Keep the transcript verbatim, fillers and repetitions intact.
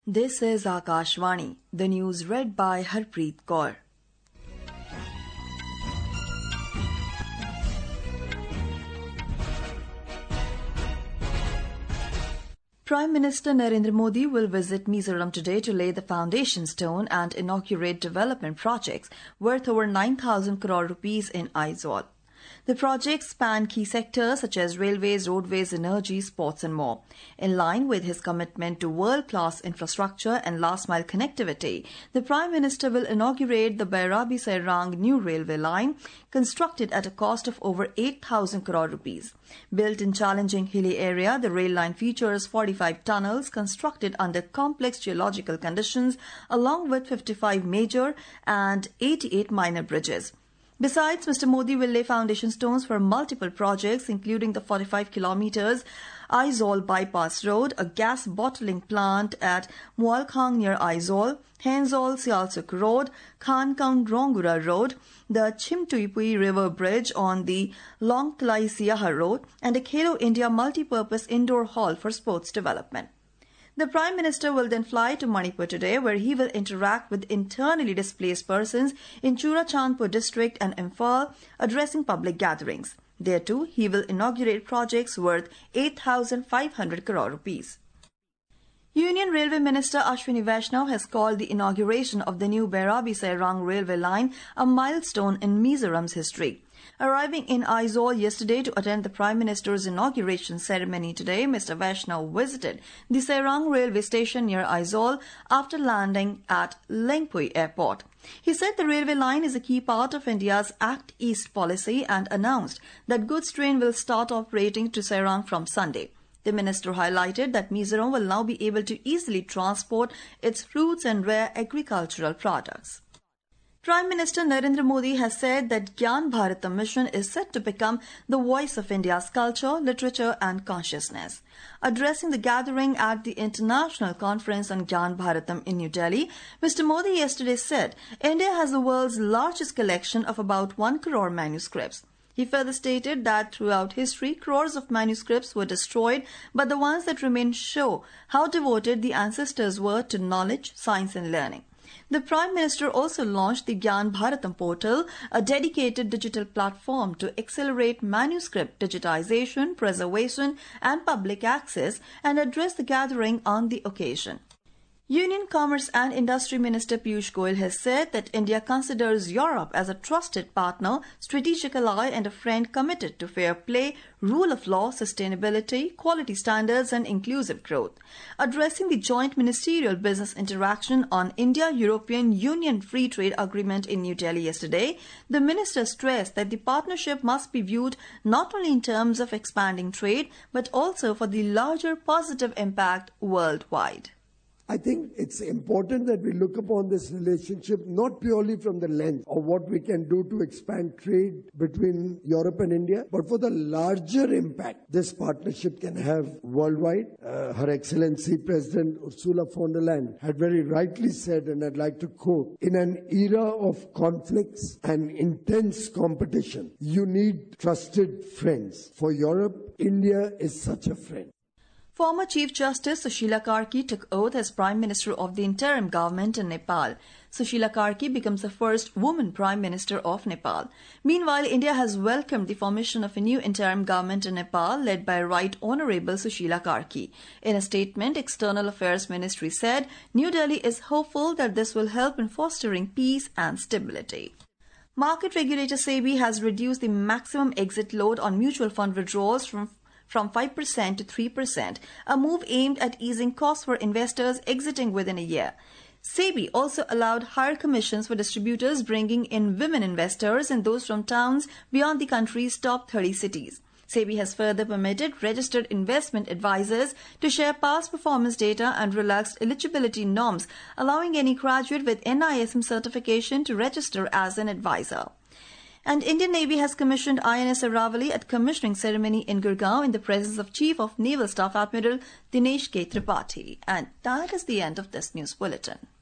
This is Akashvani, the news read by Harpreet Kaur. Prime Minister Narendra Modi will visit Mizoram today to lay the foundation stone and inaugurate development projects worth over nine thousand crore rupees in Aizawl. The projects span key sectors such as railways, roadways, energy, sports and more. In line with his commitment to world-class infrastructure and last-mile connectivity, the Prime Minister will inaugurate the Bairabi-Sairang new railway line, constructed at a cost of over eight thousand crore rupees. Built in challenging hilly area, the rail line features forty-five tunnels constructed under complex geological conditions, along with fifty-five major and eighty-eight minor bridges. Besides, Mister Modi will lay foundation stones for multiple projects, including the forty-five kilometers Aizawl Bypass Road, a gas bottling plant at Mualkhang near Aizawl, Henzol Sialsuk Road, Khankang Rongura Road, the Chimtuipui River Bridge on the Longtlai Siaha Road, and a Khelo India multi-purpose indoor hall for sports development. The Prime Minister will then fly to Manipur today, where he will interact with internally displaced persons in Churachandpur district and Imphal, addressing public gatherings. There too, he will inaugurate projects worth eight thousand five hundred crore rupees. Union Railway Minister Ashwini Vaishnaw has called the inauguration of the new Bairabi-Sairang railway line a milestone in Mizoram's history. Arriving in Aizawl yesterday to attend the Prime Minister's inauguration ceremony today, Mister Vaishnaw visited the Sairang railway station near Aizawl after landing at Lengpui Airport. He said the railway line is a key part of India's Act East policy and announced that goods train will start operating to Sairang from Sunday. The minister highlighted that Mizoram will now be able to easily transport its fruits and rare agricultural products. Prime Minister Narendra Modi has said that Gyan Bharatam mission is set to become the voice of India's culture, literature and consciousness. Addressing the gathering at the International Conference on Gyan Bharatam in New Delhi, Mister Modi yesterday said India has the world's largest collection of about one crore manuscripts. He further stated that throughout history, crores of manuscripts were destroyed, but the ones that remain show how devoted the ancestors were to knowledge, science and learning. The Prime Minister also launched the Gyan Bharatam portal, a dedicated digital platform to accelerate manuscript digitization, preservation and public access, and address the gathering on the occasion. Union Commerce and Industry Minister Piyush Goyal has said that India considers Europe as a trusted partner, strategic ally and a friend committed to fair play, rule of law, sustainability, quality standards and inclusive growth. Addressing the joint ministerial business interaction on India-European Union Free Trade Agreement in New Delhi yesterday, the minister stressed that the partnership must be viewed not only in terms of expanding trade, but also for the larger positive impact worldwide. I think it's important that we look upon this relationship not purely from the lens of what we can do to expand trade between Europe and India, but for the larger impact this partnership can have worldwide. Uh, Her Excellency President Ursula von der Leyen had very rightly said, and I'd like to quote, in an era of conflicts and intense competition, you need trusted friends. For Europe, India is such a friend. Former Chief Justice Sushila Karki took oath as Prime Minister of the interim government in Nepal. Sushila Karki becomes the first woman Prime Minister of Nepal. Meanwhile, India has welcomed the formation of a new interim government in Nepal led by Right Honourable Sushila Karki. In a statement, External Affairs Ministry said New Delhi is hopeful that this will help in fostering peace and stability. Market regulator SEBI has reduced the maximum exit load on mutual fund withdrawals from from five percent to three percent, a move aimed at easing costs for investors exiting within a year. SEBI also allowed higher commissions for distributors bringing in women investors and those from towns beyond the country's top thirty cities. SEBI has further permitted registered investment advisors to share past performance data and relaxed eligibility norms, allowing any graduate with N I S M certification to register as an advisor. And Indian Navy has commissioned I N S Aravali at commissioning ceremony in Gurgaon in the presence of Chief of Naval Staff Admiral Dinesh K. Tripathi. And that is the end of this news bulletin.